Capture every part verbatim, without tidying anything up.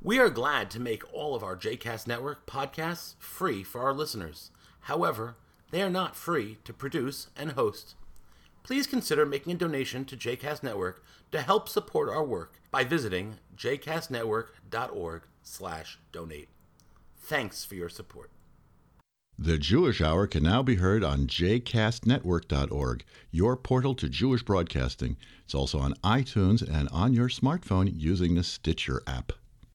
We are glad to make all of our J CAST Network podcasts free for our listeners. However, they are not free to produce and host. Please consider making a donation to J CAST Network to help support our work by visiting j cast network dot org slash donate. Thanks for your support. The Jewish Hour can now be heard on j cast network dot org, your portal to Jewish broadcasting. It's also on iTunes and on your smartphone using the Stitcher app.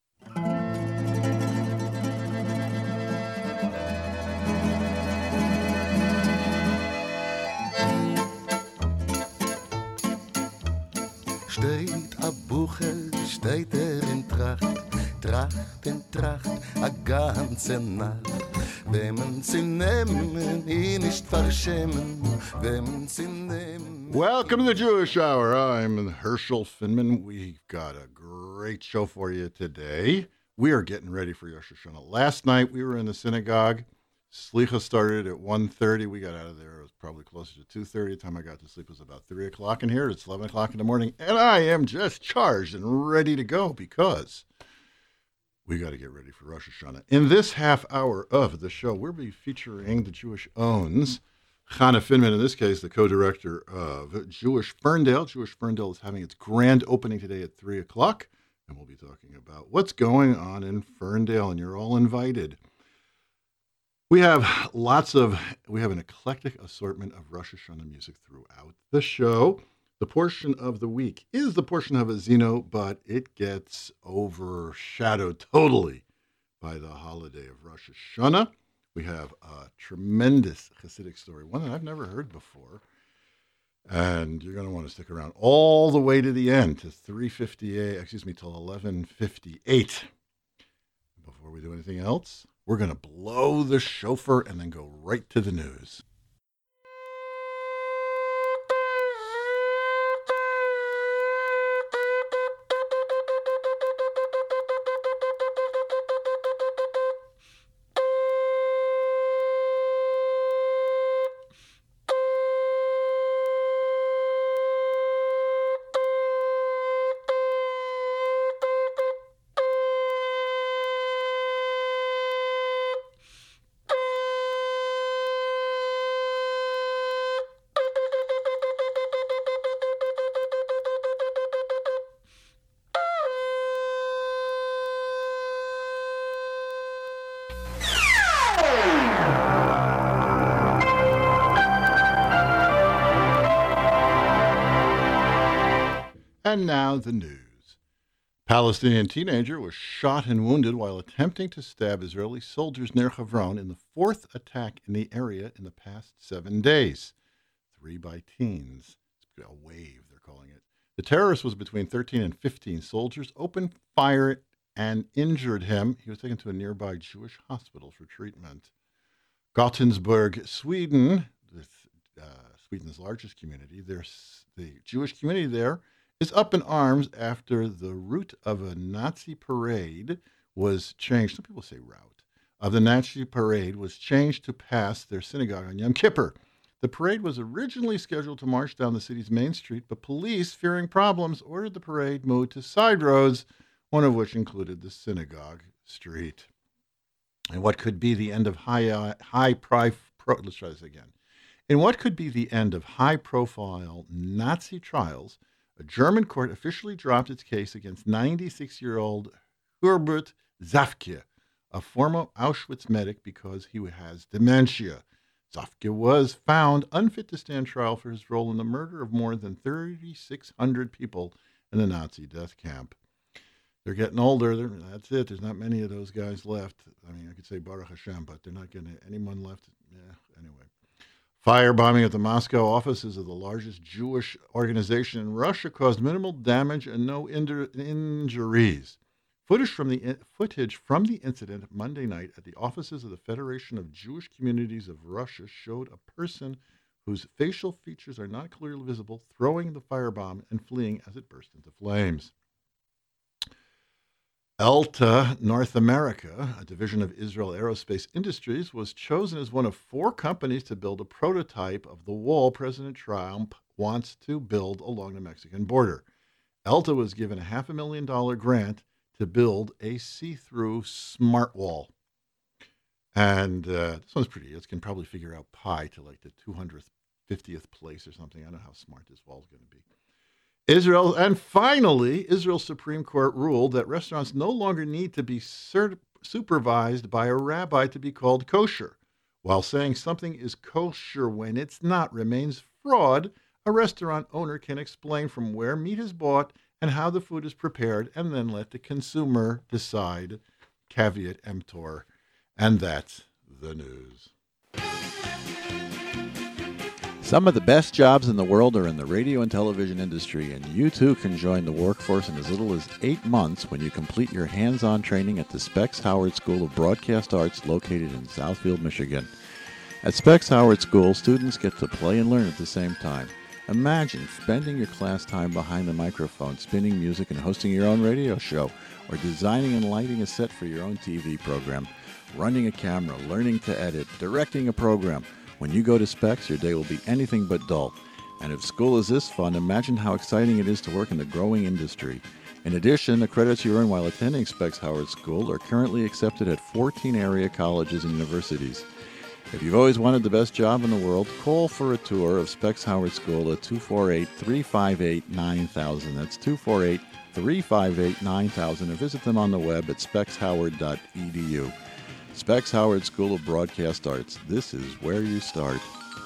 Steht a Buche, steht er in Tracht, Tracht in Tracht, a ganze Nacht. Wenn man sie nehmen, ihn nicht verschämen, wenn man sie nehmen. Welcome to the Jewish Hour. I'm Herschel Finman. We've got a great show for you today. We are getting ready for Rosh Hashanah. Last night we were in the synagogue. Slicha started at one thirty. We got out of there. It was probably closer to two thirty. The time I got to sleep was about three o'clock in here. It's eleven o'clock in the morning. And I am just charged and ready to go because we got to get ready for Rosh Hashanah. In this half hour of the show, we'll be featuring the Jewish Owns. Chana Finman, in this case, the co-director of Jewish Ferndale. Jewish Ferndale is having its grand opening today at three o'clock. And we'll be talking about what's going on in Ferndale. And you're all invited. We have lots of, we have an eclectic assortment of Rosh Hashanah music throughout the show. The portion of the week is the portion of Azino, but it gets overshadowed totally by the holiday of Rosh Hashanah. We have a tremendous Hasidic story, one that I've never heard before. And you're going to want to stick around all the way to the end, to three fifty-eight, excuse me, till eleven fifty-eight. Before we do anything else, we're going to blow the shofar and then go right to the news. And now the news. Palestinian teenager was shot and wounded while attempting to stab Israeli soldiers near Hebron in the fourth attack in the area in the past seven days. Three by teens. It's a wave, they're calling it. The terrorist was between thirteen and fifteen. Soldiers opened fire and injured him. He was taken to a nearby Jewish hospital for treatment. Gothenburg, Sweden, the, uh, Sweden's largest community. There's the Jewish community there is up in arms after the route of a Nazi parade was changed. Some people say route. Of the Nazi parade was changed to pass their synagogue on Yom Kippur. The parade was originally scheduled to march down the city's main street, but police, fearing problems, ordered the parade moved to side roads, one of which included the synagogue street. And what could be the end of high, uh, high pri- pro- let's try this again. In what could be the end of high-profile Nazi trials, a German court officially dropped its case against ninety-six-year-old Herbert Zafke, a former Auschwitz medic, because he has dementia. Zafke was found unfit to stand trial for his role in the murder of more than thirty-six hundred people in the Nazi death camp. They're getting older. They're, that's it. There's not many of those guys left. I mean, I could say Baruch Hashem, but they're not getting anyone left. Yeah, anyway. Firebombing at the Moscow offices of the largest Jewish organization in Russia caused minimal damage and no injur- injuries. Footage from the footage from the incident Monday night at the offices of the Federation of Jewish Communities of Russia showed a person whose facial features are not clearly visible throwing the firebomb and fleeing as it burst into flames. Elta North America, a division of Israel Aerospace Industries, was chosen as one of four companies to build a prototype of the wall President Trump wants to build along the Mexican border. Elta was given a half a million dollar grant to build a see-through smart wall. And uh, this one's pretty. It can probably figure out pi to like the two hundred fiftieth place or something. I don't know how smart this wall is going to be. Israel, and finally, Israel's Supreme Court ruled that restaurants no longer need to be cert- supervised by a rabbi to be called kosher. While saying something is kosher when it's not remains fraud, a restaurant owner can explain from where meat is bought and how the food is prepared, and then let the consumer decide. Caveat emptor. And that's the news. Some of the best jobs in the world are in the radio and television industry, and you too can join the workforce in as little as eight months when you complete your hands-on training at the Specs Howard School of Broadcast Arts located in Southfield, Michigan. At Specs Howard School, students get to play and learn at the same time. Imagine spending your class time behind the microphone, spinning music and hosting your own radio show, or designing and lighting a set for your own T V program, running a camera, learning to edit, directing a program. When you go to Specs, your day will be anything but dull. And if school is this fun, imagine how exciting it is to work in the growing industry. In addition, the credits you earn while attending Specs Howard School are currently accepted at fourteen area colleges and universities. If you've always wanted the best job in the world, call for a tour of Specs Howard School at two four eight, three five eight, nine thousand. That's two four eight, three five eight, nine thousand, or visit them on the web at specs howard dot e d u. Specs Howard School of Broadcast Arts. This is where you start.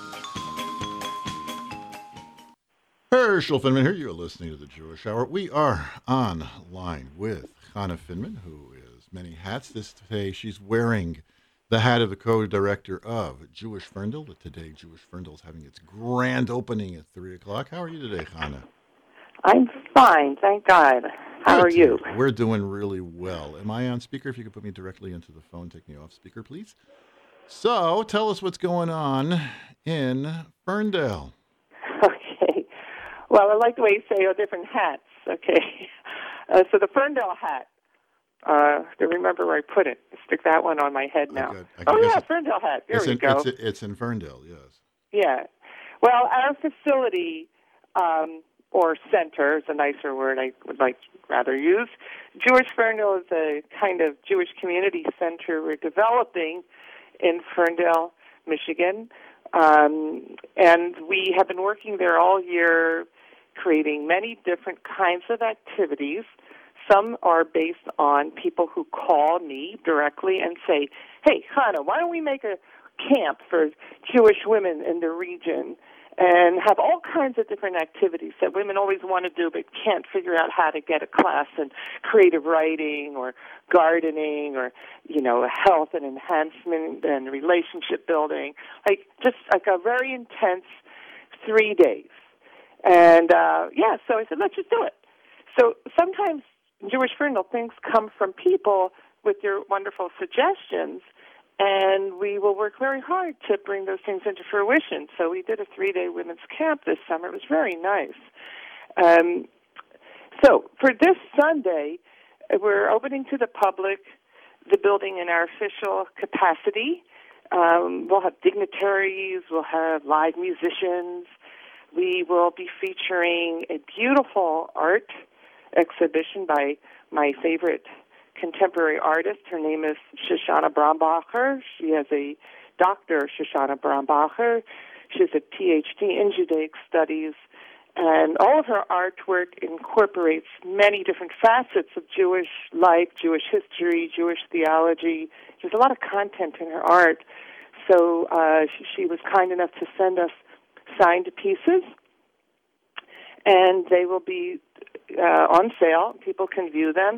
Herschel Finman here. You're listening to the Jewish Hour. We are online with Chana Finman, who is many hats. This today she's wearing the hat of the co-director of Jewish Ferndale. Today, Jewish Ferndale is having its grand opening at three o'clock. How are you today, Chana? I'm fine, thank God. How Good. are you? We're doing really well. Am I on speaker? If you could put me directly into the phone, take me off speaker, please. So, tell us what's going on in Ferndale. Okay. Well, I like the way you say, oh, different hats. Okay. Uh, so the Ferndale hat, uh, to remember where I put it. Stick that one on my head now. I got, I oh, yeah, it, Ferndale hat. There we in, go. It's, it's in Ferndale, yes. Yeah. Well, our facility, um, or center is a nicer word I would like rather use. Jewish Ferndale is a kind of Jewish community center we're developing in Ferndale, Michigan. Um, and we have been working there all year, creating many different kinds of activities. Some are based on people who call me directly and say, hey, Chana, why don't we make a camp for Jewish women in the region? And have all kinds of different activities that women always want to do but can't figure out how to get a class in creative writing or gardening or, you know, health and enhancement and relationship building, like just like a very intense three days. And, uh, yeah, so I said, let's just do it. So sometimes Jewish Ferndale things come from people with your wonderful suggestions, and we will work very hard to bring those things into fruition. So we did a three-day women's camp this summer. It was very nice. Um, so for this Sunday, we're opening to the public the building in our official capacity. Um, we'll have dignitaries. We'll have live musicians. We will be featuring a beautiful art exhibition by my favorite contemporary artist. Her name is Shoshana Brombacher. She has a doctor, Shoshana Brombacher. She has a P H D in Judaic studies, and all of her artwork incorporates many different facets of Jewish life, Jewish history, Jewish theology. There's a lot of content in her art. So uh, she, she was kind enough to send us signed pieces, and they will be uh, on sale. People can view them.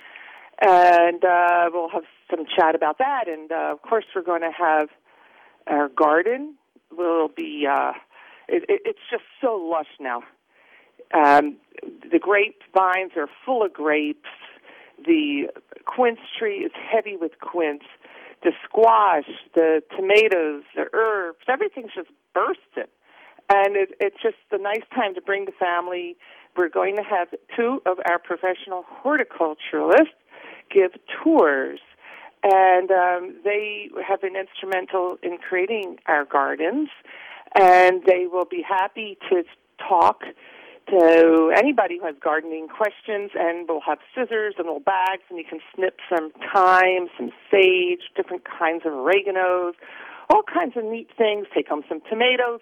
And uh, we'll have some chat about that. And, uh, of course, we're going to have our garden. Will be, uh, it, it, it's just so lush now. Um, the grapevines are full of grapes. The quince tree is heavy with quince. The squash, the tomatoes, the herbs, everything's just bursting. And it, it's just a nice time to bring the family. We're going to have two of our professional horticulturalists give tours, and um, they have been instrumental in creating our gardens, and they will be happy to talk to anybody who has gardening questions, and we'll have scissors and little bags, and you can snip some thyme, some sage, different kinds of oreganos, all kinds of neat things. Take home some tomatoes.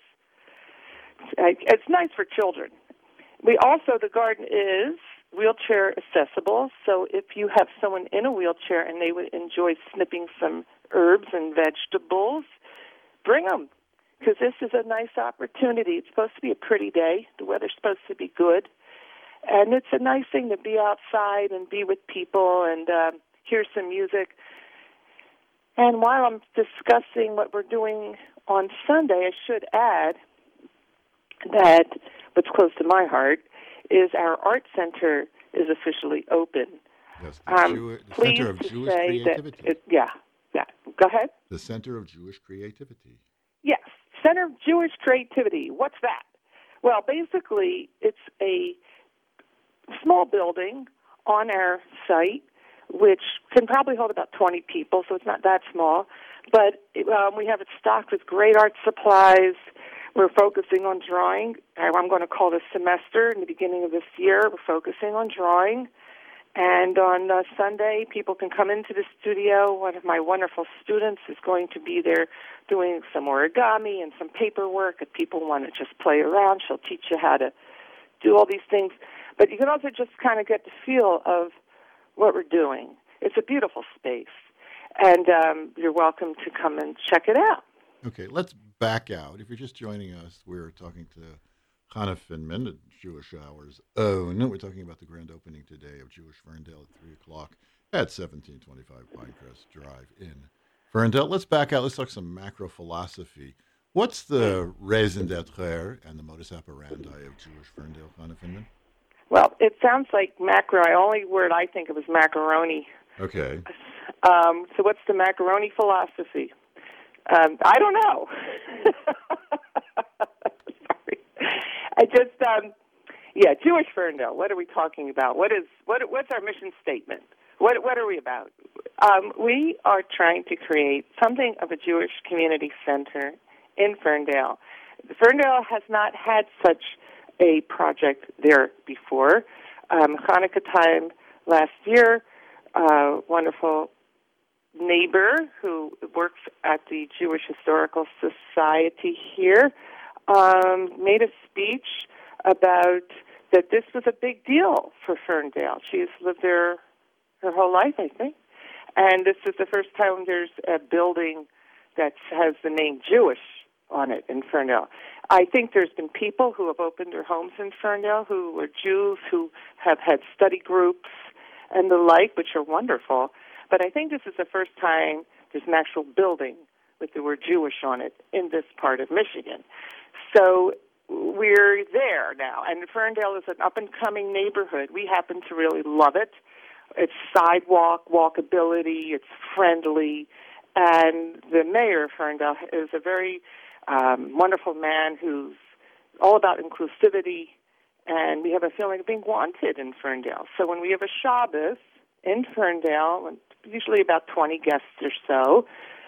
It's nice for children. We also, the garden is wheelchair accessible, so if you have someone in a wheelchair and they would enjoy snipping some herbs and vegetables, bring them, because this is a nice opportunity. It's supposed to be a pretty day. The weather's supposed to be good. And it's a nice thing to be outside and be with people and uh, hear some music. And while I'm discussing what we're doing on Sunday, I should add that what's close to my heart is our art center is officially open. Yes, the, um, Jew- the pleased Center of to Jewish say Creativity. That it, yeah, yeah. Go ahead. The Center of Jewish Creativity. Yes, Center of Jewish Creativity. What's that? Well, basically, it's a small building on our site, which can probably hold about twenty people, so it's not that small. But um, we have it stocked with great art supplies. We're focusing on drawing. I'm going to call this semester, in the beginning of this year, we're focusing on drawing. And on uh, Sunday, people can come into the studio. One of my wonderful students is going to be there doing some origami and some paperwork. If people want to just play around, she'll teach you how to do all these things. But you can also just kind of get the feel of what we're doing. It's a beautiful space. And um, you're welcome to come and check it out. Okay, let's back out. If you're just joining us, we're talking to Chana Finman at Jewish Hour's Own. We're talking about the grand opening today of Jewish Ferndale at three o'clock at seventeen twenty-five Pinecrest Drive in Ferndale. Let's back out. Let's talk some macro philosophy. What's the raison d'etre and the modus operandi of Jewish Ferndale, Chana Finman? Well, it sounds like macro. The only word I think of is macaroni. Okay. Um, so what's the macaroni philosophy? Um, I don't know. Sorry. I just, um, yeah, Jewish Ferndale. What are we talking about? What is what? What's our mission statement? What What are we about? Um, we are trying to create something of a Jewish community center in Ferndale. Ferndale has not had such a project there before. Um, Hanukkah time last year, uh, wonderful neighbor who works at the Jewish Historical Society here um, made a speech about that this was a big deal for Ferndale. She's lived there her whole life, I think. And this is the first time there's a building that has the name Jewish on it in Ferndale. I think there's been people who have opened their homes in Ferndale who are Jews, who have had study groups and the like, which are wonderful. But I think this is the first time there's an actual building with the word Jewish on it in this part of Michigan. So we're there now. And Ferndale is an up-and-coming neighborhood. We happen to really love it. It's sidewalk, walkability, it's friendly. And the mayor of Ferndale is a very um, wonderful man who's all about inclusivity. And we have a feeling of being wanted in Ferndale. So when we have a Shabbos in Ferndale, usually about twenty guests or so,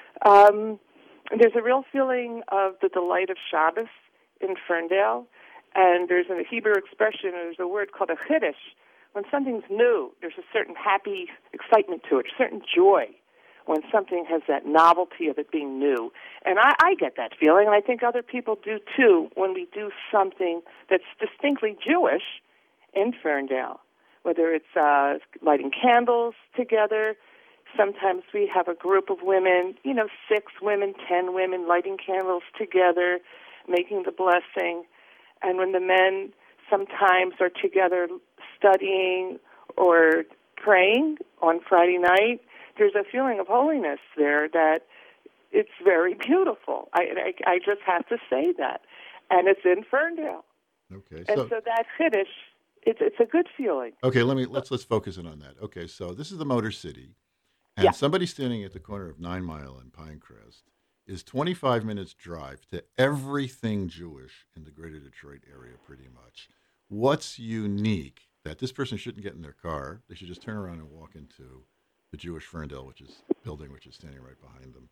um, there's a real feeling of the delight of Shabbos in Ferndale. And there's a Hebrew expression, there's a word called a chiddush. When something's new, there's a certain happy excitement to it, a certain joy when something has that novelty of it being new. And I, I get that feeling, and I think other people do too, when we do something that's distinctly Jewish in Ferndale, whether it's uh, lighting candles together. Sometimes we have a group of women, you know, six women, ten women lighting candles together, making the blessing. And when the men sometimes are together studying or praying on Friday night, there's a feeling of holiness there that it's very beautiful. I, I, I just have to say that. And it's in Ferndale. Okay. And So, so that Kiddush, it's, it's a good feeling. okay, let me let's let's focus in on that. Okay, so this is the Motor City, and Yeah. somebody standing at the corner of Nine Mile and Pinecrest is twenty-five minutes drive to everything Jewish in the greater Detroit area, pretty much. What's unique that this person shouldn't get in their car? They should just turn around and walk into the Jewish Ferndale, which is building, which is standing right behind them.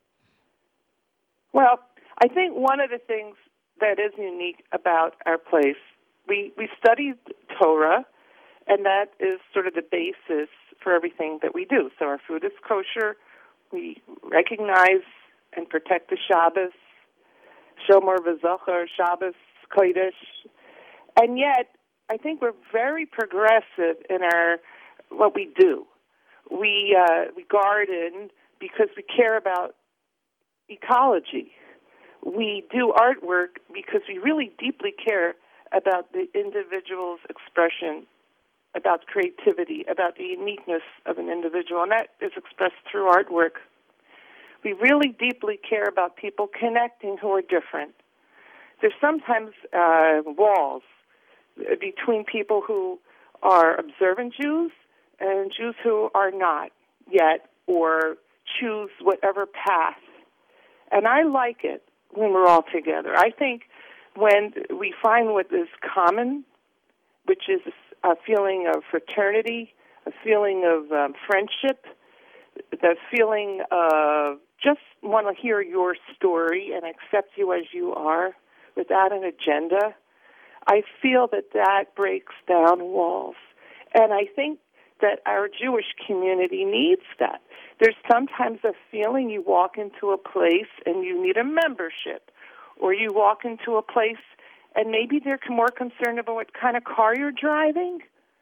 Well, I think one of the things that is unique about our place we, we study Torah, and that is sort of the basis for everything that we do. So our food is kosher. We recognize and protect the Shabbos, Shomer v'Zocher, Shabbos, Kodesh. And yet, I think we're very progressive in our what we do. We, uh, we garden because we care about ecology. We do artwork because we really deeply care about the individual's expression, about creativity, about the uniqueness of an individual, and that is expressed through artwork. We really deeply care about people connecting who are different. There's sometimes uh, walls between people who are observant Jews and Jews who are not yet or choose whatever path. And I like it when we're all together. I think when we find what is common, which is a feeling of fraternity, a feeling of um, friendship, the feeling of just want to hear your story and accept you as you are without an agenda, I feel that that breaks down walls. And I think that our Jewish community needs that. There's sometimes a feeling you walk into a place and you need a membership, or you walk into a place and maybe they're more concerned about what kind of car you're driving,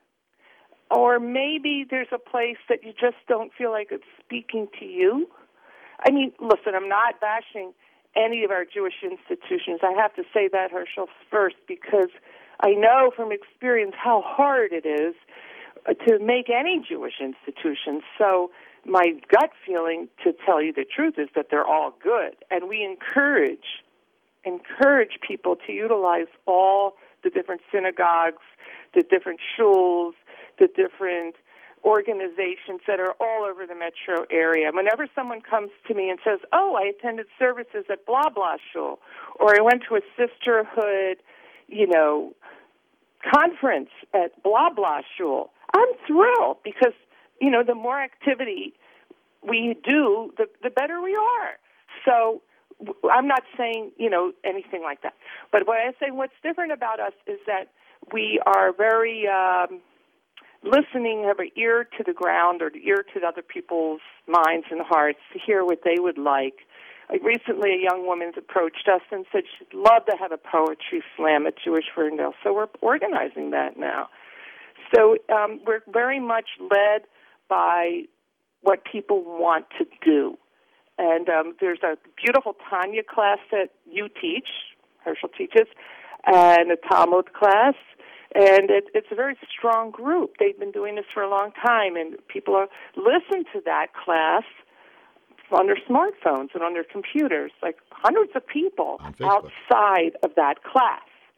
or maybe there's a place that you just don't feel like it's speaking to you. I mean, listen, I'm not bashing any of our Jewish institutions. I have to say that, Herschel, first, because I know from experience how hard it is to make any Jewish institution. So my gut feeling, to tell you the truth, is that they're all good. And we encourage, encourage people to utilize all the different synagogues, the different shuls, the different organizations that are all over the metro area. Whenever someone comes to me and says, oh, I attended services at blah, blah shul, or I went to a sisterhood, you know, conference at blah, blah shul, I'm thrilled because, you know, the more activity we do, the, the better we are. So I'm not saying, you know, anything like that. But what I say, what's different about us is that we are very um, listening, have an ear to the ground or the ear to other people's minds and hearts to hear what they would like. Like recently, a young woman approached us and said she'd love to have a poetry slam at Jewish Ferndale, so we're organizing that now. So um, we're very much led by what people want to do. And um, there's a beautiful Tanya class that you teach, Herschel teaches, and a Talmud class. And it, it's a very strong group. They've been doing this for a long time, and people are listen to that class on their smartphones and on their computers, like hundreds of people outside of that class.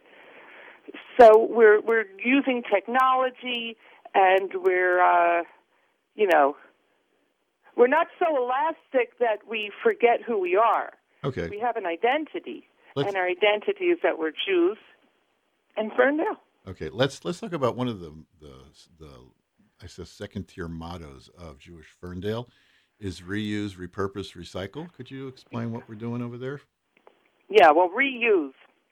So we're we're using technology, and we're, uh, you know, we're not so elastic that we forget who we are. Okay. We have an identity, Let's, and our identity is that we're Jews in Ferndale. Okay, let's let's talk about one of the the, the I guess second tier mottos of Jewish Ferndale is reuse, repurpose, recycle. Could you explain what we're doing over there? Yeah, well, reuse.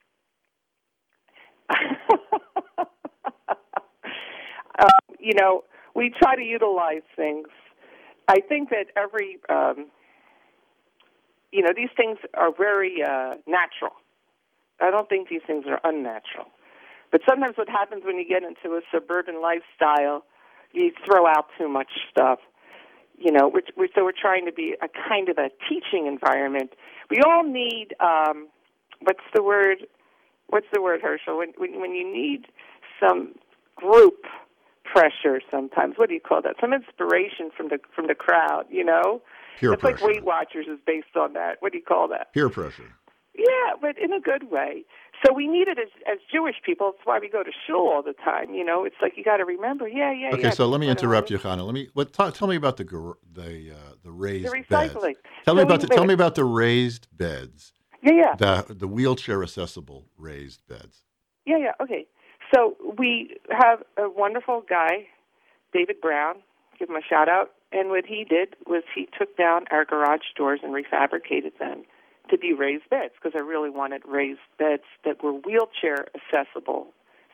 uh, you know, we try to utilize things. I think that every, um, you know, these things are very uh, natural. I don't think these things are unnatural. But sometimes what happens when you get into a suburban lifestyle, you throw out too much stuff. You know, we're, we're, so we're trying to be a kind of a teaching environment. We all need, um, what's the word, what's the word, Herschel? When, when, when you need some group pressure sometimes, what do you call that? Some inspiration from the from the crowd, you know? Peer it's pressure. Like Weight Watchers is based on that. What do you call that? Peer pressure. Yeah, but in a good way. So we need it as, as Jewish people. That's why we go to shul all the time. You know, it's like you got to remember. Yeah, yeah. Okay, yeah, so let me interrupt you, you, Chana. Let me. What? T- tell me about the gar- the uh, the raised the recycling. beds. Tell so me about we, the, tell me about the raised beds. Yeah, yeah. The the wheelchair accessible raised beds. Yeah, yeah. Okay. So we have a wonderful guy, David Brown. Give him a shout out. And what he did was he took down our garage doors and refabricated them to be raised beds, because I really wanted raised beds that were wheelchair accessible.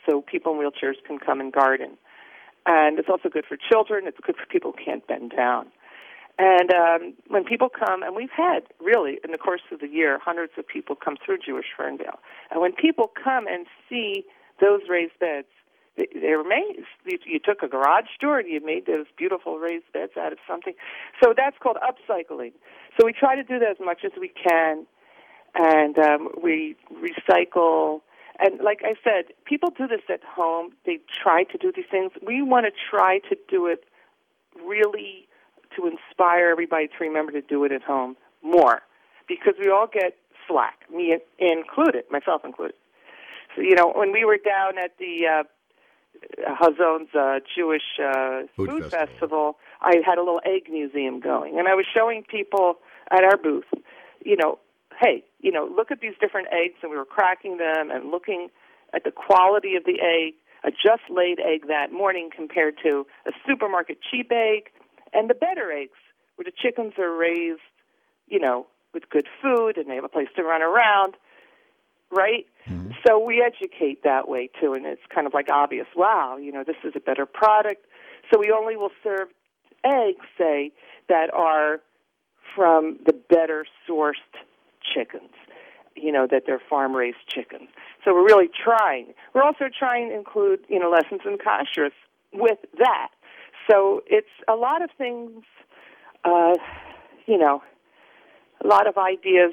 so people in wheelchairs can come and garden. And it's also good for children. It's good for people who can't bend down. And um, when people come, and we've had, really, in the course of the year, hundreds of people come through Jewish Ferndale. And when people come and see those raised beds, they, they're amazed. You, you took a garage door and you made those beautiful raised beds out of something. So that's called upcycling. So we try to do that as much as we can. And um, we recycle. And like I said, people do this at home. They try to do these things. We want to try to do it really to inspire everybody to remember to do it at home more, because we all get slack, me included, myself included. So, you know, when we were down at the uh, Hazon's uh, Jewish uh, Food, Food Festival. Festival, I had a little egg museum going, and I was showing people at our booth, you know, hey, you know, look at these different eggs, and we were cracking them and looking at the quality of the egg, a just-laid egg that morning compared to a supermarket cheap egg, and the better eggs, where the chickens are raised, you know, with good food, and they have a place to run around, right? Mm-hmm. So we educate that way, too, and it's kind of like obvious, wow, you know, this is a better product. So we only will serve eggs, say, that are from the better sourced chickens, you know, that they're farm-raised chickens. So we're really trying. We're also trying to include, you know, lessons in kashrus with that. So it's a lot of things, uh, you know, a lot of ideas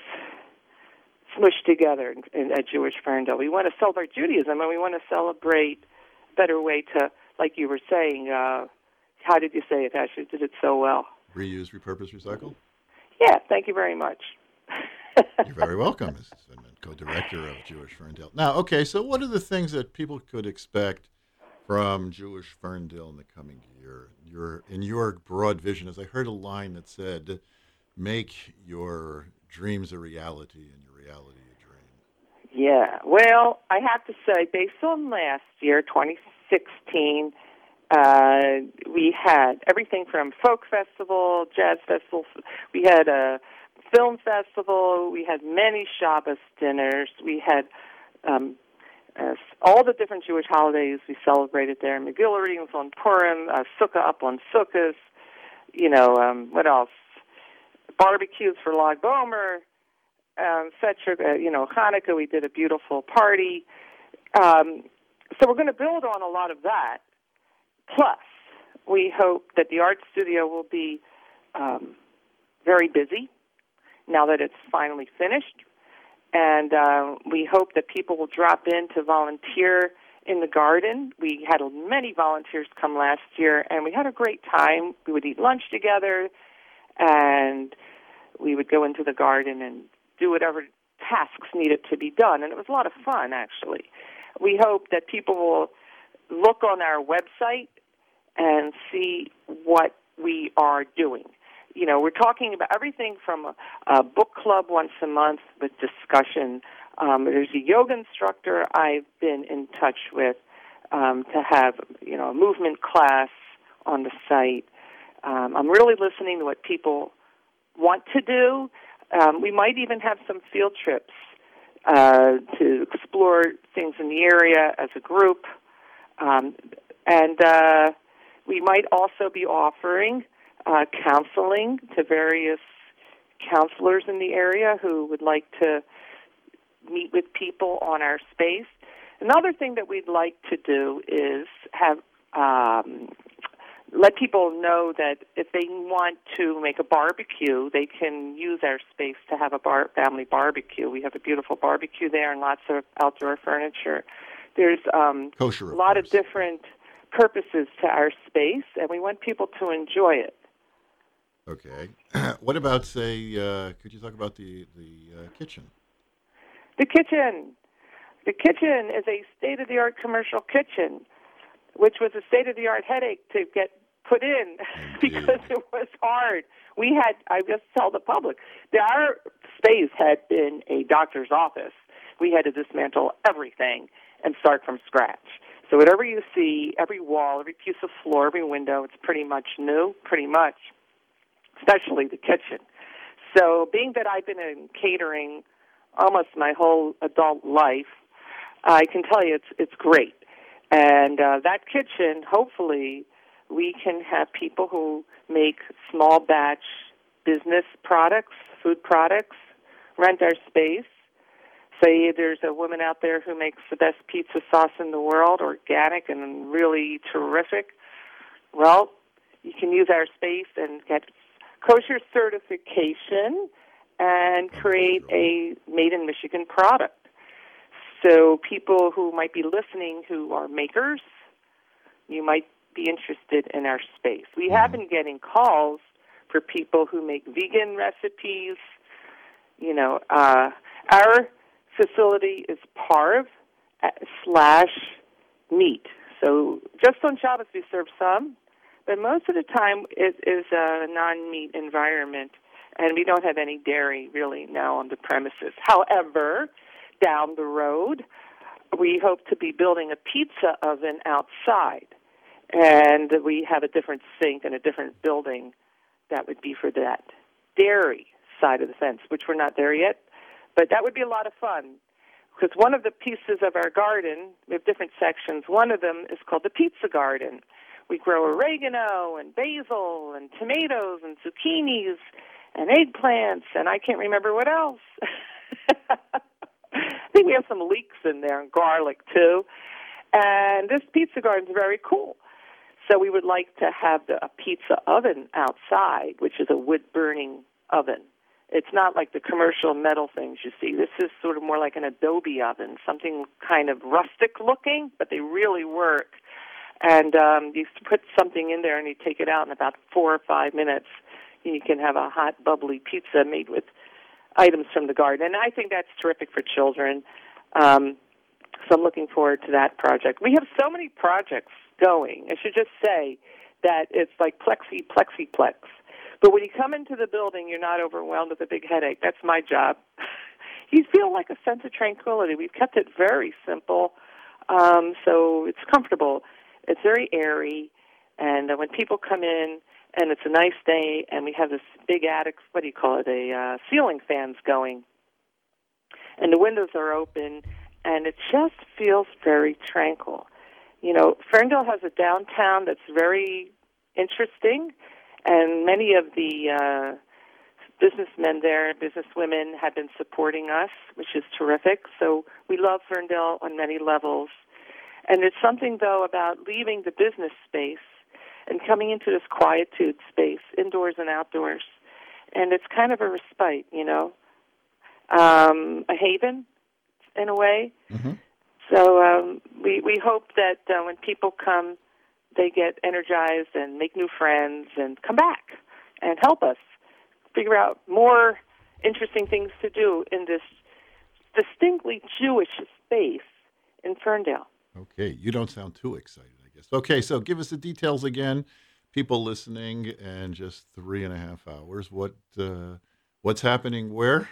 smushed together in, in, at Jewish Ferndale. We want to celebrate Judaism, and we want to celebrate a better way to, like you were saying, uh, how did you say it, Ashley? You did it so well. Reuse, repurpose, recycle? Yeah, thank you very much. You're very welcome, Missus Finman, co-director of Jewish Ferndale. Now, okay, so what are the things that people could expect from Jewish Ferndale in the coming year? Your, in your broad vision, as I heard a line that said, make your dreams a reality and your reality a dream. Yeah, well, I have to say, based on last year, twenty sixteen, uh, we had everything from folk festival, jazz festival, we had a film festival, we had many Shabbos dinners, we had um, uh, all the different Jewish holidays we celebrated there. Megillah readings on Purim, uh, Sukkah up on Sukkot, you know, um, what else? Barbecues for Lag Bomer, um, Fetra, uh, you know, Hanukkah, we did a beautiful party. Um, so we're going to build on a lot of that. Plus, we hope that the art studio will be um, very busy now that it's finally finished. And uh, we hope that people will drop in to volunteer in the garden. We had many volunteers come last year, and we had a great time. We would eat lunch together, and we would go into the garden and do whatever tasks needed to be done. And it was a lot of fun, actually. We hope that people will look on our website and see what we are doing. You know, we're talking about everything from a, a book club once a month with discussion. Um, there's a yoga instructor I've been in touch with um, to have, you know, a movement class on the site. Um, I'm really listening to what people want to do. Um, we might even have some field trips uh, to explore things in the area as a group. Um, and uh, we might also be offering uh, counseling to various counselors in the area who would like to meet with people on our space. Another thing that we'd like to do is have um, let people know that if they want to make a barbecue, they can use our space to have a bar- family barbecue. We have a beautiful barbecue there and lots of outdoor furniture. There's um, Kosher, a lot course. of different purposes to our space, and we want people to enjoy it. Okay. What about, say, uh, could you talk about the, the uh, kitchen? The kitchen. The kitchen is a state-of-the-art commercial kitchen, which was a state-of-the-art headache to get put in because it was hard. We had, I just tell the public, that our space had been a doctor's office. We had to dismantle everything and start from scratch. So whatever you see, every wall, every piece of floor, every window, it's pretty much new, pretty much, especially the kitchen. So being that I've been in catering almost my whole adult life, I can tell you it's it's great. And uh, that kitchen, hopefully, we can have people who make small batch business products, food products, rent our space. Say there's a woman out there who makes the best pizza sauce in the world, organic and really terrific. Well, you can use our space and get kosher certification and create a made-in-Michigan product. So people who might be listening who are makers, you might be interested in our space. We have been getting calls for people who make vegan recipes. You know, uh, our facility is parv slash meat. So just on Shabbos we serve some, but most of the time it is a non-meat environment, and we don't have any dairy really now on the premises. However, down the road, we hope to be building a pizza oven outside, and we have a different sink and a different building that would be for that dairy side of the fence, which we're not there yet. But that would be a lot of fun, because one of the pieces of our garden, we have different sections. One of them is called the pizza garden. We grow oregano and basil and tomatoes and zucchinis and eggplants, and I can't remember what else. I think we have some leeks in there and garlic, too. And this pizza garden is very cool. So we would like to have the, a pizza oven outside, which is a wood-burning oven. It's not like the commercial metal things you see. This is sort of more like an adobe oven, something kind of rustic-looking, but they really work. And um, you put something in there and you take it out in about four or five minutes. You can have a hot, bubbly pizza made with items from the garden. And I think that's terrific for children. Um, so I'm looking forward to that project. We have so many projects going. I should just say that it's like plexi, plexiplex. But when you come into the building, you're not overwhelmed with a big headache. That's my job. You feel like a sense of tranquility. We've kept it very simple, um, so it's comfortable. It's very airy, and uh, when people come in, and it's a nice day, and we have this big attic, what do you call it, a uh, ceiling fans going, and the windows are open, and it just feels very tranquil. You know, Ferndale has a downtown that's very interesting, and many of the uh, businessmen there, businesswomen, have been supporting us, which is terrific. So we love Ferndale on many levels. And there's something, though, about leaving the business space and coming into this quietude space, indoors and outdoors. And it's kind of a respite, you know, um, a haven in a way. Mm-hmm. So um, we, we hope that uh, when people come, they get energized and make new friends and come back and help us figure out more interesting things to do in this distinctly Jewish space in Ferndale. Okay, you don't sound too excited, I guess. Okay, so give us the details again. People listening, and just three and a half hours. What uh, what's happening where?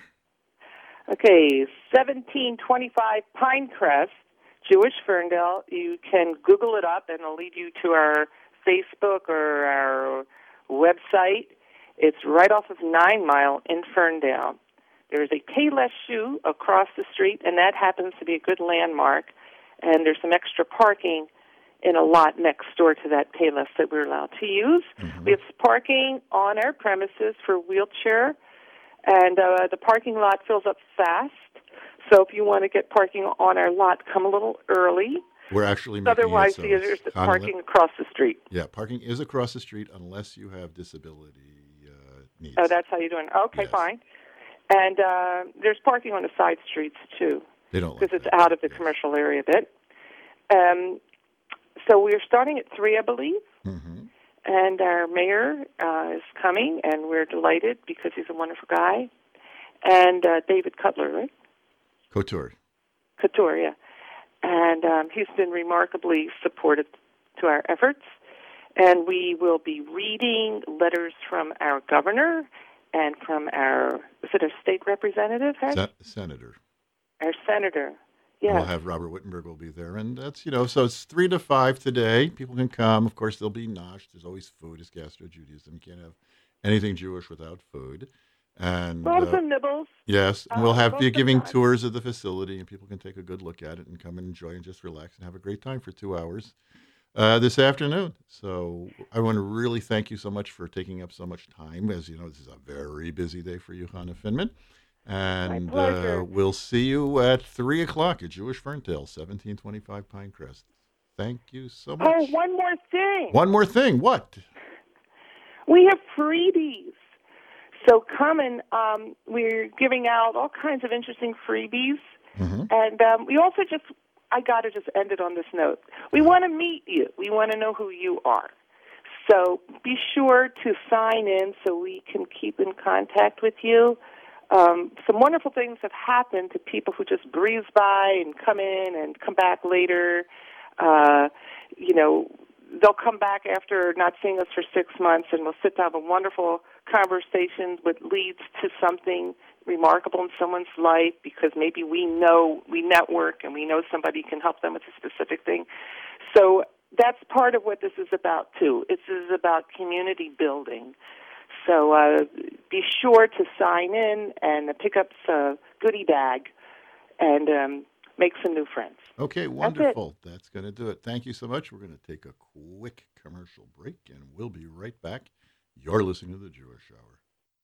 Okay, seventeen twenty-five Pinecrest, Jewish Ferndale. You can Google it up, and it'll lead you to our Facebook or our website. It's right off of Nine Mile in Ferndale. There's a Payless Shoe across the street, and that happens to be a good landmark. And there's some extra parking in a lot next door to that Payless that we're allowed to use. Mm-hmm. We have parking on our premises for wheelchair, and uh, the parking lot fills up fast. So if you want to get parking on our lot, come a little early. We're actually making Otherwise, it so there's it's parking unli- across the street. Yeah, parking is across the street unless you have disability uh, needs. Oh, that's how you're doing. Okay, Yes. fine. And uh, there's parking on the side streets, too. They don't Because like it's that. out of the Yes. commercial area a bit. Um, so we're starting at three, I believe. Mm-hmm. And our mayor uh, is coming, and we're delighted because he's a wonderful guy. And uh, David Cutler, right? Couture. Couture, yeah. And um, he's been remarkably supportive to our efforts. And we will be reading letters from our governor and from our, is it a state representative? Harry? Se- Senator. Our senator, yeah. We'll have Robert Wittenberg will be there. And that's, you know, so it's three to five today. People can come. Of course, there'll be nosh. There's always food. It's Gastro Judaism. You can't have anything Jewish without food. And Lots uh, of nibbles. yes, and Uh, we'll have most be of the giving time. tours of the facility, and people can take a good look at it and come and enjoy and just relax and have a great time for two hours uh, this afternoon. So I want to really thank you so much for taking up so much time. As you know, this is a very busy day for you, Hannah Finman. And pleasure. uh, we'll see you at three o'clock at Jewish Ferntale, seventeen twenty-five Pinecrest. Thank you so much. Oh, one more thing. One more thing. What? We have freebies. So come and um, we're giving out all kinds of interesting freebies. Mm-hmm. And um, we also just, I got to just end it on this note. We want to meet you. We want to know who you are. So be sure to sign in so we can keep in contact with you. Um, some wonderful things have happened to people who just breeze by and come in and come back later. Uh, you know, they'll come back after not seeing us for six months, and we'll sit down with wonderful conversations that leads to something remarkable in someone's life because maybe we know, we network, and we know somebody can help them with a specific thing. So that's part of what this is about, too. This is about community building. So uh, be sure to sign in and pick up a goodie bag and um, make some new friends. Okay, wonderful. That's, That's going to do it. Thank you so much. We're going to take a quick commercial break, and we'll be right back. You're listening to The Jewish Hour.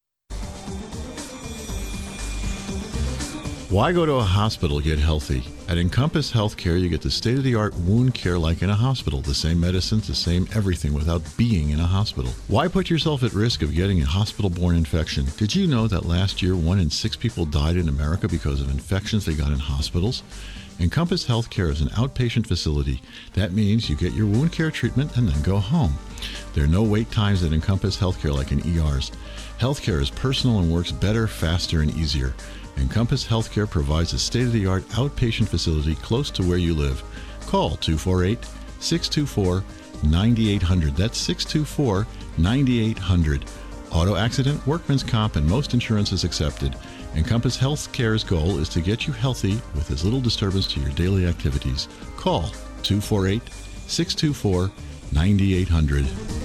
Why go to a hospital to get healthy? At Encompass Healthcare, you get the state-of-the-art wound care like in a hospital. The same medicines, the same everything without being in a hospital. Why put yourself at risk of getting a hospital-borne infection? Did you know that last year, one in six people died in America because of infections they got in hospitals? Encompass Healthcare is an outpatient facility. That means you get your wound care treatment and then go home. There are no wait times at Encompass Healthcare like in E Rs. Healthcare is personal and works better, faster, and easier. Encompass Healthcare provides a state-of-the-art outpatient facility close to where you live. Call two four eight, six two four, nine eight zero zero. That's six two four, nine eight zero zero. Auto accident, workman's comp, and most insurance is accepted. Encompass Healthcare's goal is to get you healthy with as little disturbance to your daily activities. Call two four eight, six two four, nine eight zero zero.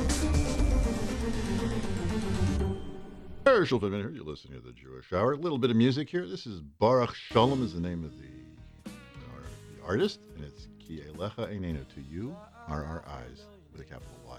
Herschel Finman here. You're listening to The Jewish Hour. A little bit of music here. This is Baruch Shalom is the name of the, our, the artist, and it's Ki Elecha Einenu, to you are our eyes, with a capital Y.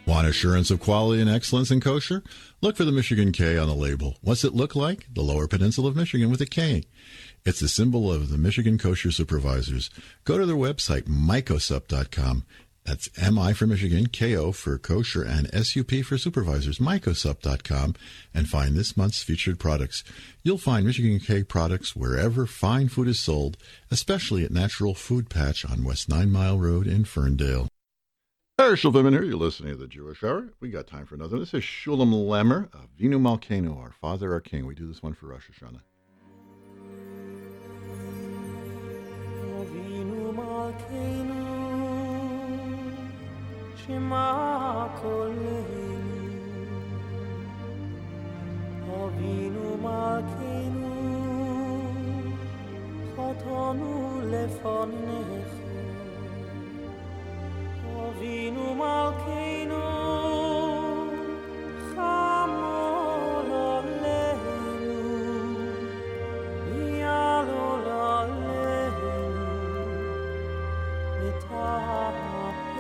Want assurance of quality and excellence in kosher? Look for the Michigan K on the label. What's it look like? The Lower Peninsula of Michigan with a K. It's the symbol of the Michigan Kosher Supervisors. Go to their website, mycosup dot com. That's M I for Michigan, K O for kosher, and S U P for supervisors, mycosup dot com, and find this month's featured products. You'll find Michigan K products wherever fine food is sold, especially at Natural Food Patch on West Nine Mile Road in Ferndale. Herschel Vimmen here. You're listening to the Jewish Hour. We got time for another. This is Shulam Lemmer, Avinu Malkeinu, our Father, our King. We do this one for Rosh Hashanah. Avinu Malkeinu Shema Koleinu Avinu Malkeinu Chotonu Lefonecha Avinu Malkeinu Chamol Aleinu Yalol Aleinu Mitah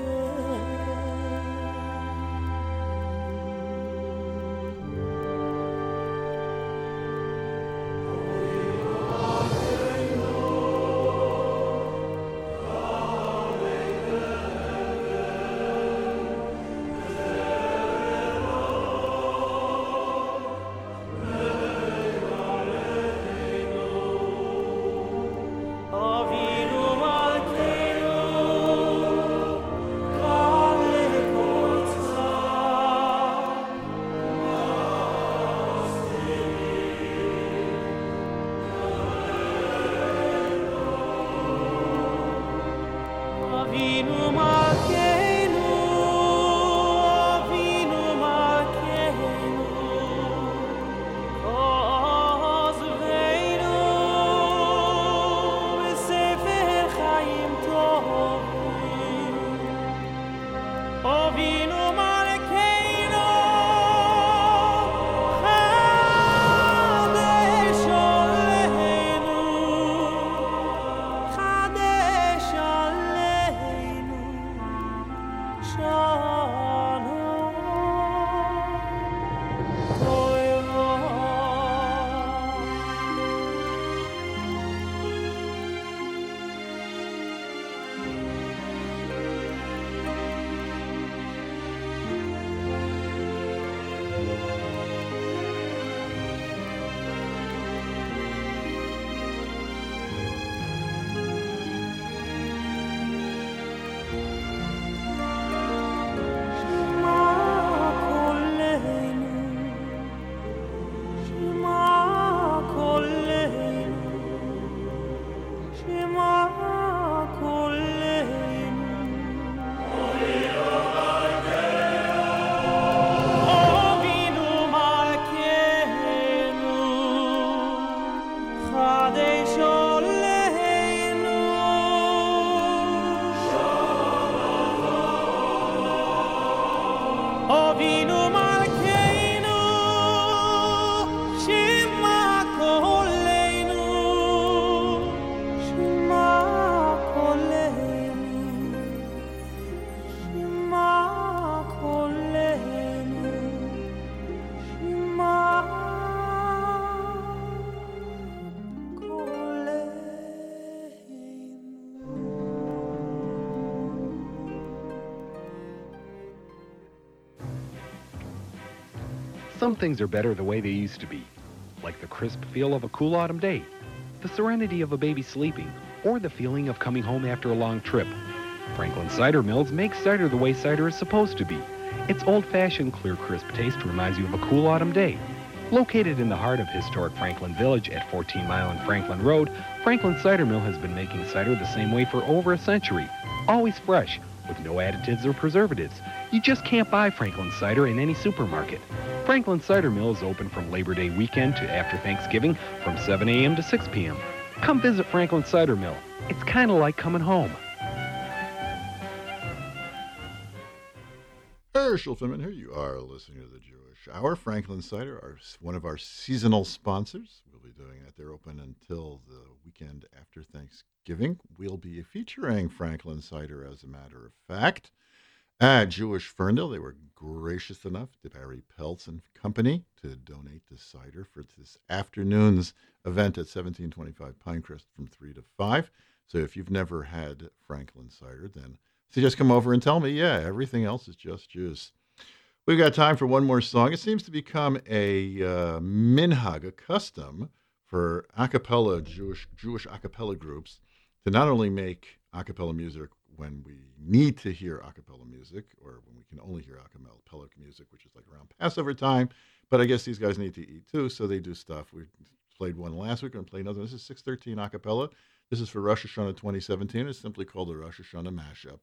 Some things are better the way they used to be, like the crisp feel of a cool autumn day, the serenity of a baby sleeping, or the feeling of coming home after a long trip. Franklin Cider Mills makes cider the way cider is supposed to be. Its old-fashioned, clear, crisp taste reminds you of a cool autumn day. Located in the heart of historic Franklin Village at fourteen Mile and Franklin Road, Franklin Cider Mill has been making cider the same way for over a century, always fresh, with no additives or preservatives. You just can't buy Franklin Cider in any supermarket. Franklin Cider Mill is open from Labor Day weekend to after Thanksgiving from seven a.m. to six p.m. Come visit Franklin Cider Mill. It's kind of like coming home. Herschel Finman here. You are listening to the Jewish Hour. Franklin Cider, our, one of our seasonal sponsors. We'll be doing that. They're open until the weekend after Thanksgiving. We'll be featuring Franklin Cider, as a matter of fact, At Jewish Ferndale, they were gracious enough to Barry Peltz and Company to donate the cider for this afternoon's event at seventeen twenty-five Pinecrest from three to five. So if you've never had Franklin cider, then so just come over and tell me, yeah, everything else is just juice. We've got time for one more song. It seems to become a uh, minhag, a custom for a cappella, Jewish, Jewish a cappella groups to not only make a cappella music when we need to hear a cappella music, or when we can only hear a cappella music, which is like around Passover time, but I guess these guys need to eat too, so they do stuff. We played one last week, we're going to play another. This is six thirteen a cappella. This is for Rosh Hashanah twenty seventeen. It's simply called the Rosh Hashanah Mashup.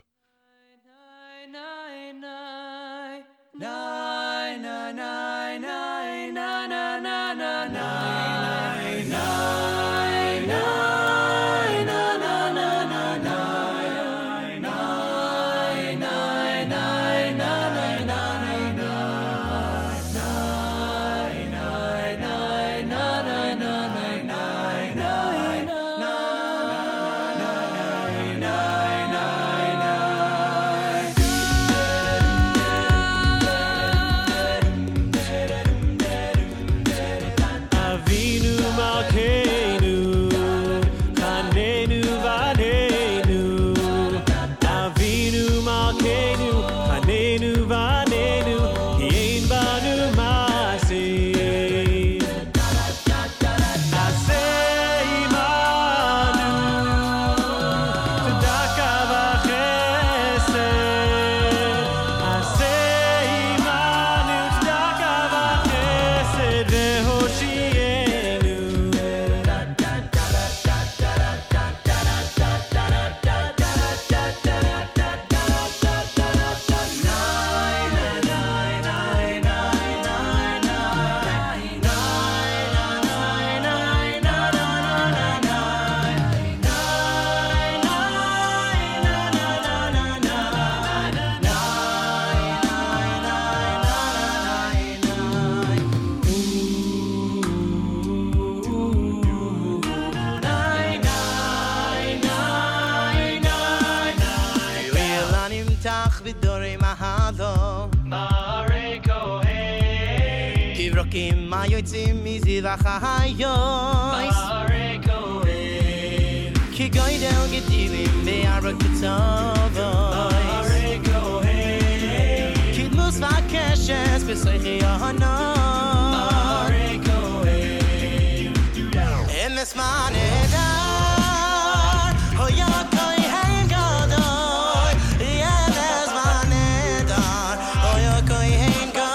Kim mayotzim mizivach hayos Barekohen Ki goydel gedilim be'arak b'tzavos Barekohen Kidmus v'akeshes b'soichi yohanon Barekohen Emes manedar Hoyakoi hen gadol Emes manedar Hoyakoi hen gadol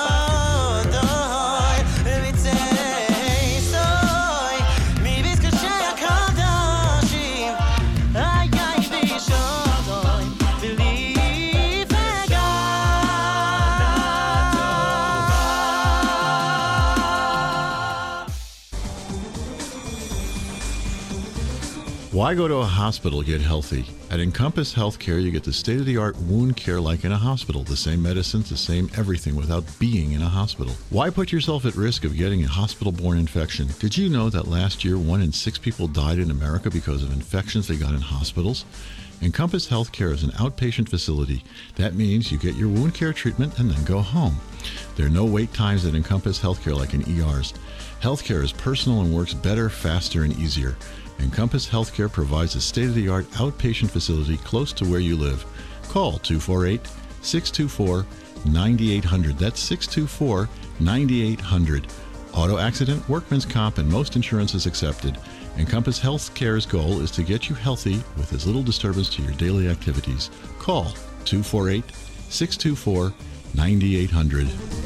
Why go to a hospital to get healthy? At Encompass Healthcare, you get the state-of-the-art wound care like in a hospital. The same medicines, the same everything without being in a hospital. Why put yourself at risk of getting a hospital-borne infection? Did you know that last year, one in six people died in America because of infections they got in hospitals? Encompass Healthcare is an outpatient facility. That means you get your wound care treatment and then go home. There are no wait times at Encompass Healthcare like in E Rs. Healthcare is personal and works better, faster, and easier. Encompass Healthcare provides a state-of-the-art outpatient facility close to where you live. Call two four eight, six two four, nine eight zero zero. That's six two four, nine eight zero zero. Auto accident, workman's comp, and most insurance is accepted. Encompass Healthcare's goal is to get you healthy with as little disturbance to your daily activities. Call two four eight, six two four, nine eight zero zero.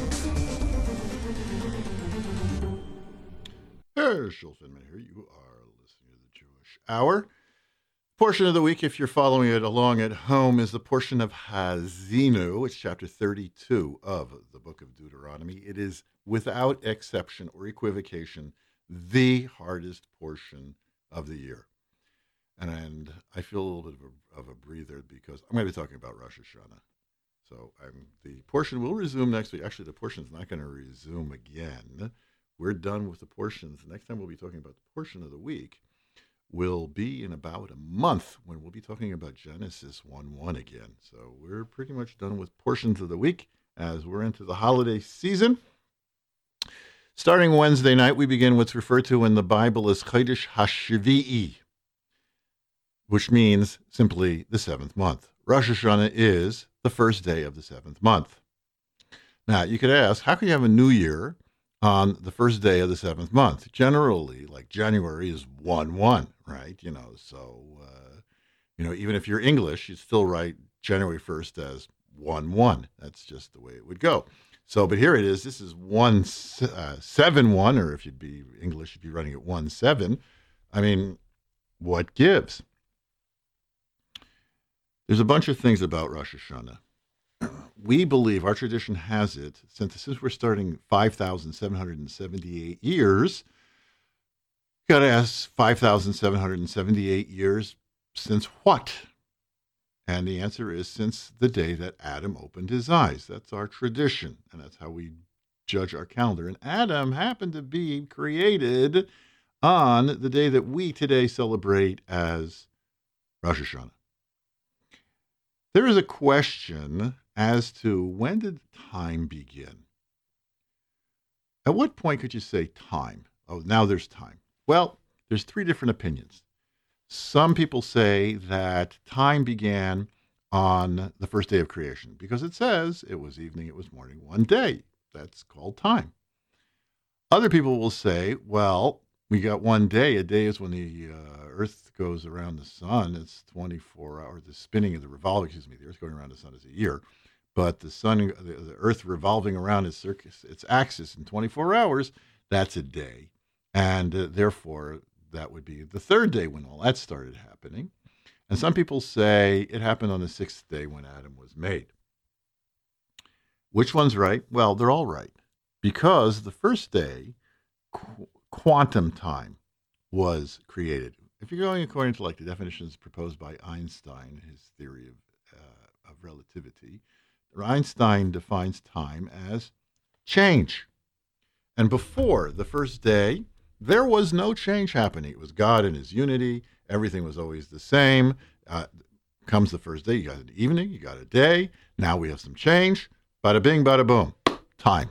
Herschel Finman here. You are Hour. Portion of the week, if you're following it along at home, is the portion of Hazinu. It's chapter thirty-two of the book of Deuteronomy. It is, without exception or equivocation, the hardest portion of the year. And, and I feel a little bit of a, of a breather because I'm going to be talking about Rosh Hashanah. So I'm, the portion will resume next week. Actually, the portion is not going to resume again. We're done with the portions. Next time we'll be talking about the portion of the week, will be in about a month when we'll be talking about Genesis one one again. So we're pretty much done with portions of the week as we're into the holiday season. Starting Wednesday night, we begin what's referred to in the Bible as Chodesh HaShvi'i, which means simply the seventh month. Rosh Hashanah is the first day of the seventh month. Now, you could ask, how can you have a new year on the first day of the seventh month? Generally, like January is one one, right? You know, so, uh, you know, even if you're English, you'd still write January first as one one. That's just the way it would go. So, but here it is. This is one uh, seven one, or if you'd be English, you'd be writing it one seven. I mean, what gives? There's a bunch of things about Rosh Hashanah. We believe, our tradition has it, since, since we're starting five thousand seven hundred seventy-eight years, you got to ask five thousand seven hundred seventy-eight years since what? And the answer is since the day that Adam opened his eyes. That's our tradition, and that's how we judge our calendar. And Adam happened to be created on the day that we today celebrate as Rosh Hashanah. There is a question as to when did time begin? At what point could you say time? Oh, now there's time. Well, there's three different opinions. Some people say that time began on the first day of creation because it says it was evening, it was morning, one day. That's called time. Other people will say, well, we got one day. A day is when the uh, earth goes around the sun. It's twenty-four hours. The spinning of the revolving, excuse me, the earth going around the sun is a year. But the sun, the, the earth revolving around its, circus, its axis in twenty-four hours, that's a day. And uh, therefore, that would be the third day when all that started happening. And some people say it happened on the sixth day when Adam was made. Which one's right? Well, they're all right. Because the first day, qu- quantum time was created. If you're going according to like the definitions proposed by Einstein, his theory of, uh, of relativity, Einstein defines time as change. And before the first day, there was no change happening. It was God in his unity. Everything was always the same. Uh, comes the first day, you got an evening, you got a day. Now we have some change. Bada bing, bada boom. Time.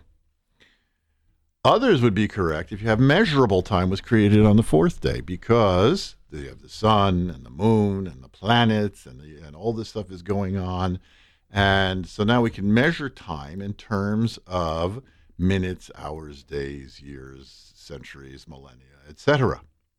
Others would be correct if you have measurable time was created on the fourth day because you have the sun and the moon and the planets and, the, and all this stuff is going on. And so now we can measure time in terms of minutes, hours, days, years, centuries, millennia, et cetera.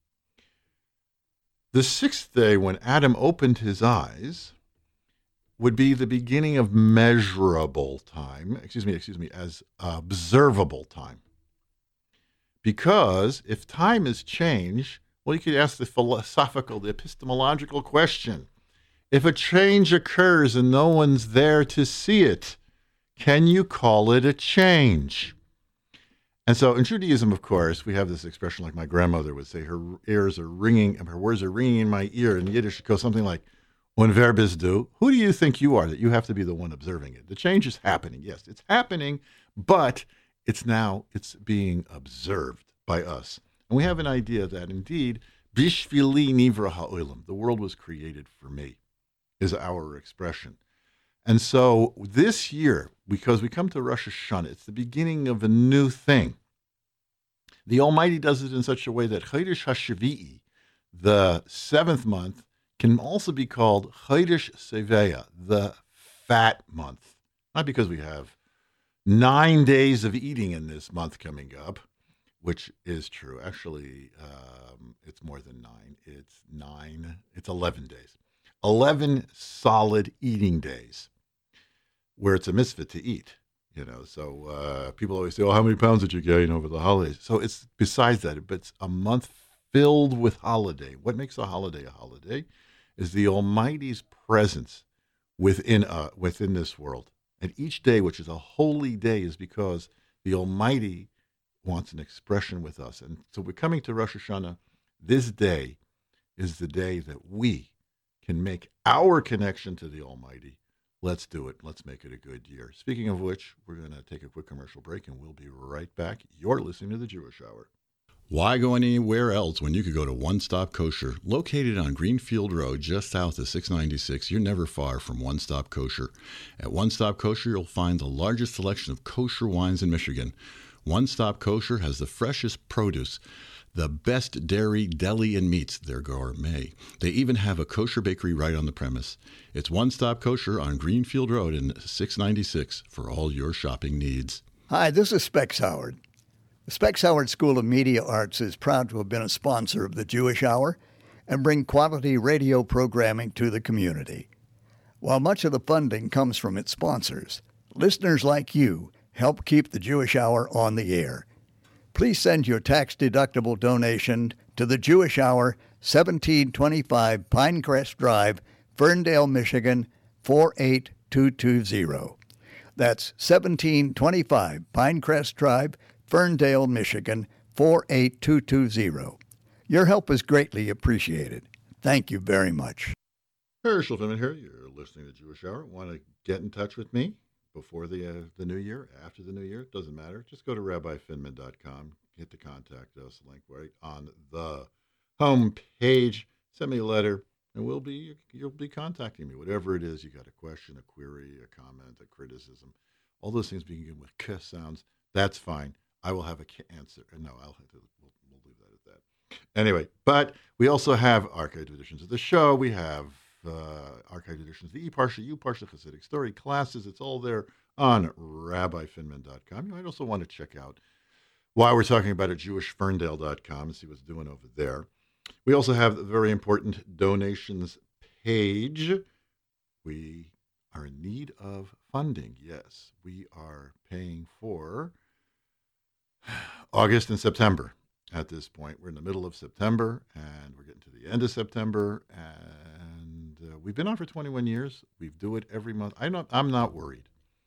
The sixth day, when Adam opened his eyes, would be the beginning of measurable time, excuse me, excuse me, as observable time. Because if time is change, well, you could ask the philosophical, the epistemological question. If a change occurs and no one's there to see it, can you call it a change? And so in Judaism, of course, we have this expression like my grandmother would say, her ears are ringing, her words are ringing in my ear. In Yiddish, it goes something like, "Und wer bist du?" Who do you think you are that you have to be the one observing it? The change is happening. Yes, it's happening, but it's now, it's being observed by us. And we have an idea that indeed, Bishvili nivra ha'olam, the world was created for me, is our expression. And so this year, because we come to Rosh Hashanah, it's the beginning of a new thing. The Almighty does it in such a way that Chodesh HaShvi'i, the seventh month, can also be called Chodesh Seveya, the fat month. Not because we have nine days of eating in this month coming up, which is true. Actually, um, it's more than nine. It's nine. It's eleven days. eleven solid eating days where it's a mitzvah to eat, you know. So uh, people always say, oh, how many pounds did you gain over the holidays? So it's besides that, but it's a month filled with holiday. What makes a holiday a holiday is the Almighty's presence within uh, within this world. And each day, which is a holy day, is because the Almighty wants an expression with us. And so we're coming to Rosh Hashanah. This day is the day that we can make our connection to the Almighty. Let's do it. Let's make it a good year. Speaking of which, we're going to take a quick commercial break, and we'll be right back. You're listening to the Jewish Hour. Why go anywhere else when you could go to One Stop Kosher? Located on Greenfield Road, just south of six ninety-six, you're never far from One Stop Kosher. At One Stop Kosher, you'll find the largest selection of kosher wines in Michigan. One Stop Kosher has the freshest produce, the best dairy, deli, and meats. They're gourmet. They even have a kosher bakery right on the premise. It's One Stop Kosher on Greenfield Road in six ninety-six for all your shopping needs. Hi, this is Specs Howard. The Specs Howard School of Media Arts is proud to have been a sponsor of the Jewish Hour and bring quality radio programming to the community. While much of the funding comes from its sponsors, listeners like you help keep the Jewish Hour on the air. Please send your tax-deductible donation to the Jewish Hour, seventeen twenty-five Pinecrest Drive, Ferndale, Michigan, four eight two two zero. That's seventeen twenty-five Pinecrest Drive, Ferndale, Michigan, four eight two two zero. Your help is greatly appreciated. Thank you very much. Herschel Finman here. You're listening to Jewish Hour. Want to get in touch with me before the uh, the new year, after the new year? It doesn't matter. Just go to rabbi finman dot com. Hit the contact us link right on the home page. Send me a letter, and we'll be you'll be contacting me. Whatever it is, you got a question, a query, a comment, a criticism, all those things begin with k sounds. That's fine. I will have a k answer. No, I'll have to, we'll, we'll leave that at that. Anyway, but we also have archived editions of the show. We have uh, archived editions of the E-Parsha, U-Parsha, Hasidic Story classes. It's all there on rabbi finman dot com. You might also want to check out, while we're talking about it, jewish ferndale dot com and see what's doing over there. We also have the very important donations page. We are in need of funding. Yes, we are paying for August and September at this point. We're in the middle of September, and we're getting to the end of September, and uh, we've been on for twenty-one years. We do it every month. I not, I'm not worried.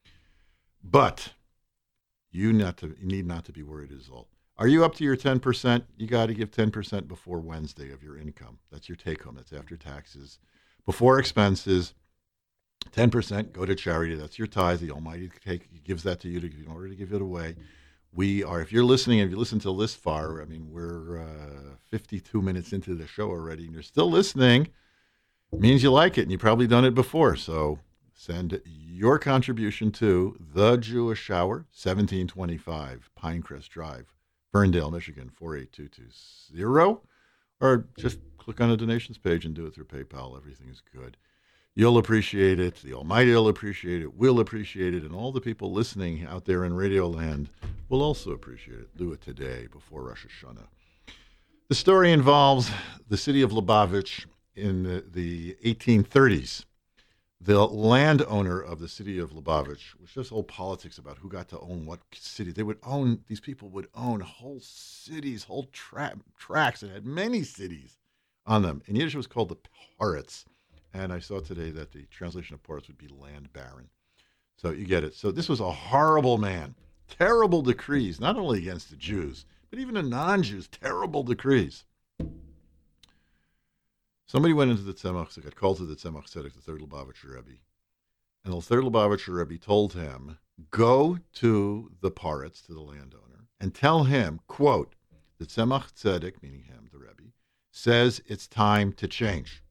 But you, not to, you need not to be worried is all. Are you up to your ten percent? You got to give ten percent before Wednesday of your income. That's your take-home. That's after taxes. Before expenses, ten percent go to charity. That's your tithe. The Almighty take, gives that to you to, in order to give it away. We are, if you're listening, if you listen till this far, I mean, we're uh, fifty-two minutes into the show already, and you're still listening, it means you like it, and you've probably done it before. So send your contribution to The Jewish Hour, seventeen twenty-five Pinecrest Drive, Ferndale, Michigan, four eight two two zero, or just click on the donations page and do it through PayPal. Everything is good. You'll appreciate it. The Almighty will appreciate it. We'll appreciate it. And all the people listening out there in Radio Land will also appreciate it. Do it today before Rosh Hashanah. The story involves the city of Lubavitch in the, the eighteen thirties. The landowner of the city of Lubavitch, which just whole politics about who got to own what city. They would own, these people would own whole cities, whole tra- tracts that had many cities on them. In Yiddish, it was called the Poritz. And I saw today that the translation of Poritz would be land baron. So you get it. So this was a horrible man. Terrible decrees, not only against the Jews, but even the non-Jews, terrible decrees. Somebody went into the Tzemach, got called to the Tzemach Tzedek, the third Lubavitcher Rebbe. And the third Lubavitcher Rebbe told him, go to the Poritz, to the landowner, and tell him, quote, the Tzemach Tzedek, meaning him, the Rebbe, says it's time to change.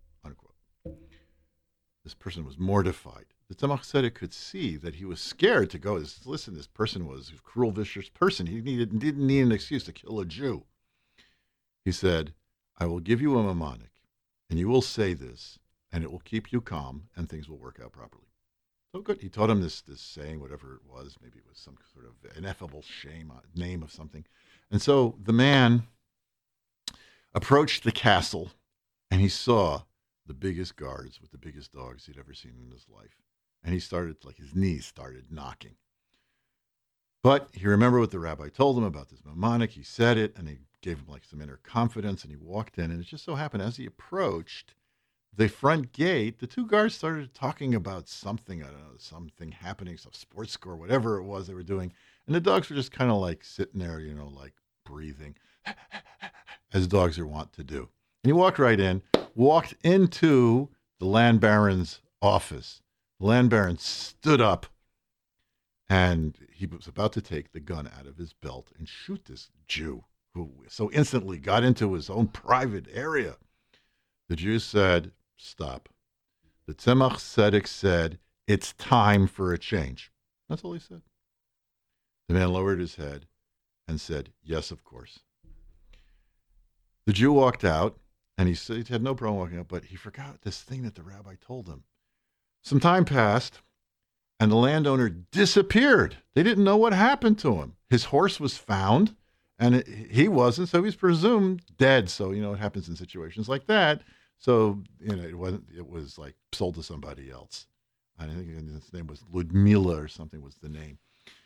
This person was mortified. The Tzemach Tzedek could see that he was scared to go. Listen, this person was a cruel, vicious person. He needed, didn't need an excuse to kill a Jew. He said, I will give you a mnemonic, and you will say this, and it will keep you calm, and things will work out properly. So good. He taught him this, this saying, whatever it was. Maybe it was some sort of ineffable shame, name of something. And so the man approached the castle, and he saw the biggest guards with the biggest dogs he'd ever seen in his life. And he started, like his knees started knocking. But he remembered what the rabbi told him about this mnemonic. He said it, and he gave him like some inner confidence, and he walked in. And it just so happened, as he approached the front gate, the two guards started talking about something, I don't know, something happening, some sports score, whatever it was they were doing. And the dogs were just kind of like sitting there, you know, like breathing, as dogs are wont to do. And he walked right in, walked into the land baron's office. The land baron stood up, and he was about to take the gun out of his belt and shoot this Jew who so instantly got into his own private area. The Jew said, stop. The Tzemach Tzedek said, it's time for a change. That's all he said. The man lowered his head and said, yes, of course. The Jew walked out, and he said he had no problem walking out, but he forgot this thing that the rabbi told him. Some time passed, and the landowner disappeared. They didn't know what happened to him. His horse was found, and it, he wasn't, so he's presumed dead. So, you know, it happens in situations like that. So, you know, it wasn't, it was like sold to somebody else. I think his name was Ludmila or something was the name.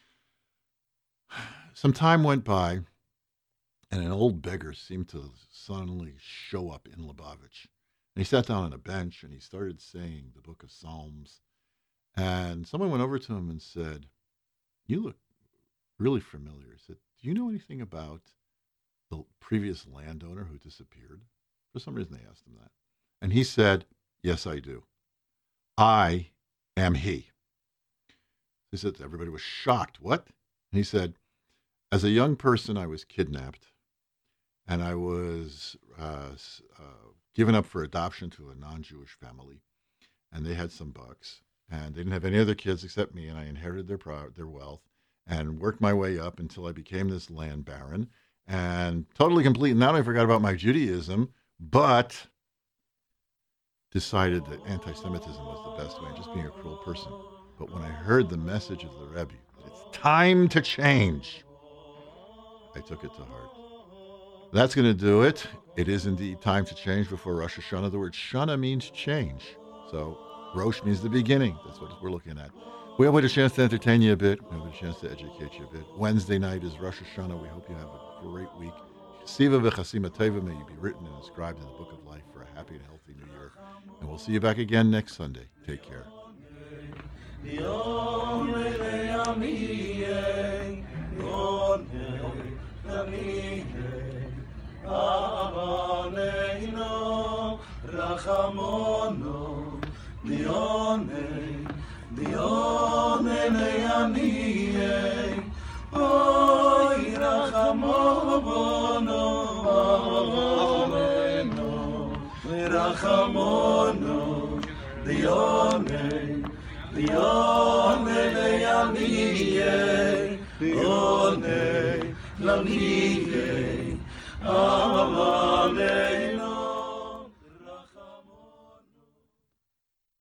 Some time went by, and an old beggar seemed to suddenly show up in Lubavitch. And he sat down on a bench, and he started saying the book of Psalms. And someone went over to him and said, you look really familiar. He said, do you know anything about the previous landowner who disappeared? For some reason, they asked him that. And he said, yes, I do. I am he. He said, everybody was shocked. What? And he said, as a young person, I was kidnapped, and I was uh, uh, given up for adoption to a non-Jewish family, and they had some bucks, and they didn't have any other kids except me, and I inherited their pro- their wealth and worked my way up until I became this land baron, and totally complete. Not only forgot about my Judaism, but decided that anti-Semitism was the best way, and just being a cruel person. But when I heard the message of the Rebbe, it's time to change, I took it to heart. That's going to do it. It is indeed time to change before Rosh Hashanah. The word Shana means change. So Rosh means the beginning. That's what we're looking at. We hope we had a chance to entertain you a bit. We hope we had a chance to educate you a bit. Wednesday night is Rosh Hashanah. We hope you have a great week. Siva v'chasima teva, may you be written and inscribed in the book of life for a happy and healthy new year. And we'll see you back again next Sunday. Take care. Oy rachamono, rachamono, dione, dione leyaniye, dione laniye, amale.